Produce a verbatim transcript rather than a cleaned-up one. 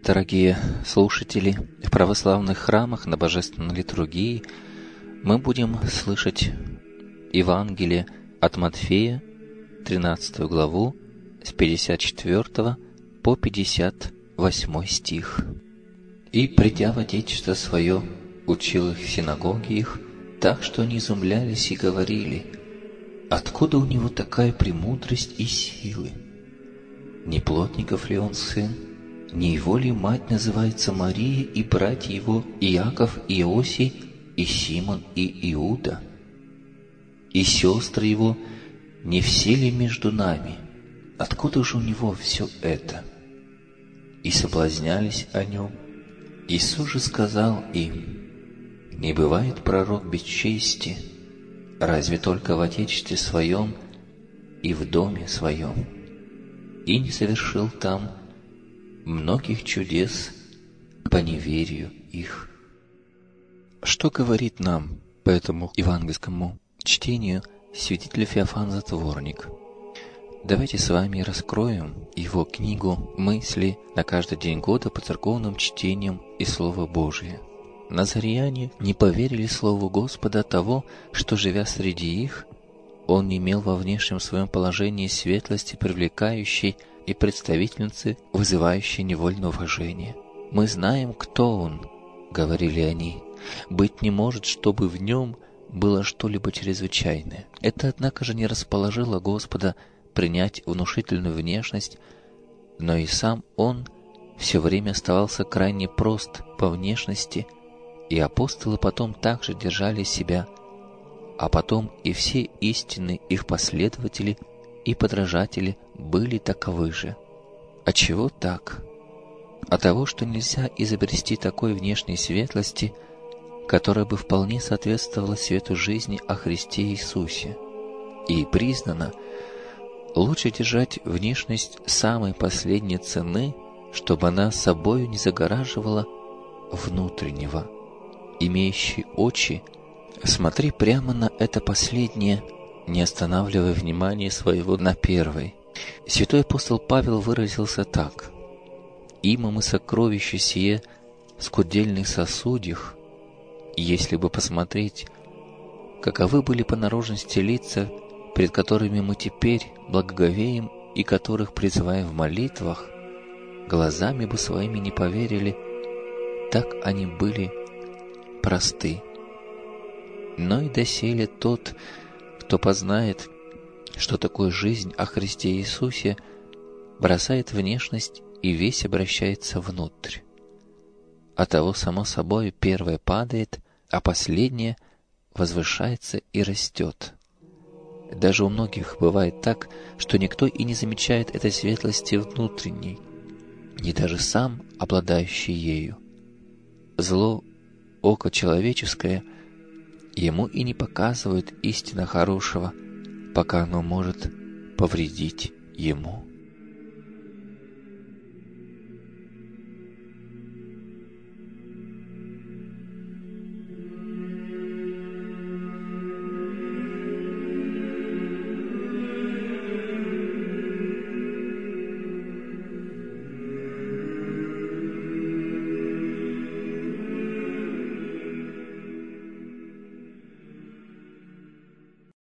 Дорогие слушатели, в православных храмах на божественной литургии мы будем слышать Евангелие от Матфея, тринадцатую главу, с пятьдесят четвёртого по пятьдесят восьмой стих. «И, придя в Отечество Свое, учил их в синагоге их, так что они изумлялись и говорили: откуда у него такая премудрость и силы? Не плотников ли он сын? Не его ли мать называется Мария, и братья его Иаков, и Иосий, и Симон, и Иуда? И сестры его, не все ли между нами? Откуда же у него все это?» И соблазнялись о нем. Иисус же сказал им: «Не бывает пророк без чести, разве только в Отечестве Своем и в доме Своем. И не совершил там многих чудес по неверию их». Что говорит нам по этому евангельскому чтению святитель Феофан Затворник? Давайте с вами раскроем его книгу «Мысли на каждый день года по церковным чтениям и Слово Божие». Назаряне не поверили Слову Господа того, что, живя среди их, Он не имел во внешнем своем положении светлости, привлекающей, и представительницы, вызывающей невольное уважение. «Мы знаем, кто Он», — говорили они. «Быть не может, чтобы в Нем было что-либо чрезвычайное». Это, однако же, не расположило Господа принять внушительную внешность, но и сам Он все время оставался крайне прост по внешности, и апостолы потом также держали себя, а потом и все истинные их последователи и подражатели были таковы же. А чего так? От того, что нельзя изобрести такой внешней светлости, которая бы вполне соответствовала свету жизни о Христе Иисусе. И признано, лучше держать внешность самой последней цены, чтобы она собою не загораживала внутреннего. Имеющий очи, смотри прямо на это последнее, не останавливая внимания своего на первой. Святой апостол Павел выразился так: «Има мы сокровище сие в скудельных сосудях, если бы посмотреть, каковы были по наружности лица, пред которыми мы теперь благоговеем и которых призываем в молитвах, глазами бы своими не поверили, так они были просты. Но и доселе тот, кто познает, что такое жизнь о Христе Иисусе, бросает внешность и весь обращается внутрь. Оттого, само собой, первое падает, а последнее возвышается и растет. Даже у многих бывает так, что никто и не замечает этой светлости внутренней, ни даже сам обладающий ею. Зло око человеческое ему и не показывает истинно хорошего, пока оно может повредить ему.